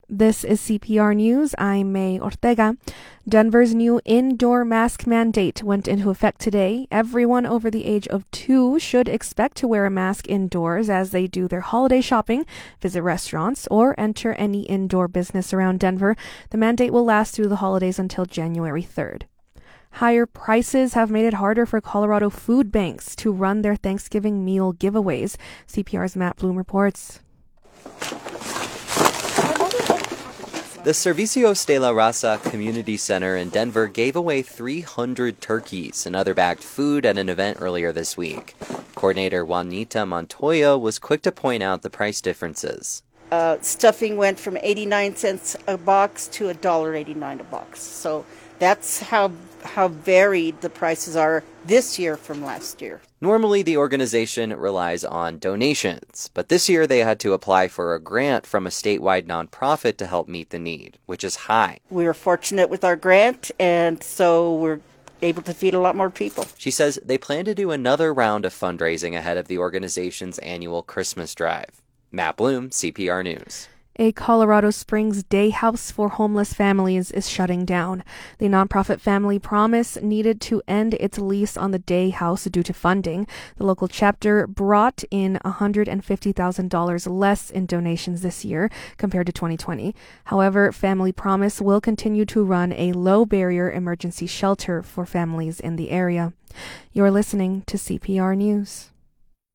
This is CPR News. I'm May Ortega. Denver's new indoor mask mandate went into effect today. Everyone over the age of 2 should expect to wear a mask indoors as they do their holiday shopping, visit restaurants, or enter any indoor business around Denver. The mandate will last through the holidays until January 3rd. Higher prices have made it harder for Colorado food banks to run their Thanksgiving meal giveaways. CPR's Matt Bloom reports. The Servicio de la Raza Community Center in Denver gave away 300 turkeys and other bagged food at an event earlier this week. Coordinator Juanita Montoya was quick to point out the price differences. Stuffing went from 89 cents a box to $1.89 a box. So that's how varied the prices are this year from last year. Normally, the organization relies on donations, but this year they had to apply for a grant from a statewide nonprofit to help meet the need, which is high. We were fortunate with our grant, and so we're able to feed a lot more people. She says they plan to do another round of fundraising ahead of the organization's annual Christmas drive. Matt Bloom, CPR News. A Colorado Springs day house for homeless families is shutting down. The nonprofit Family Promise needed to end its lease on the day house due to funding. The local chapter brought in $150,000 less in donations this year compared to 2020. However, Family Promise will continue to run a low-barrier emergency shelter for families in the area. You're listening to CPR News.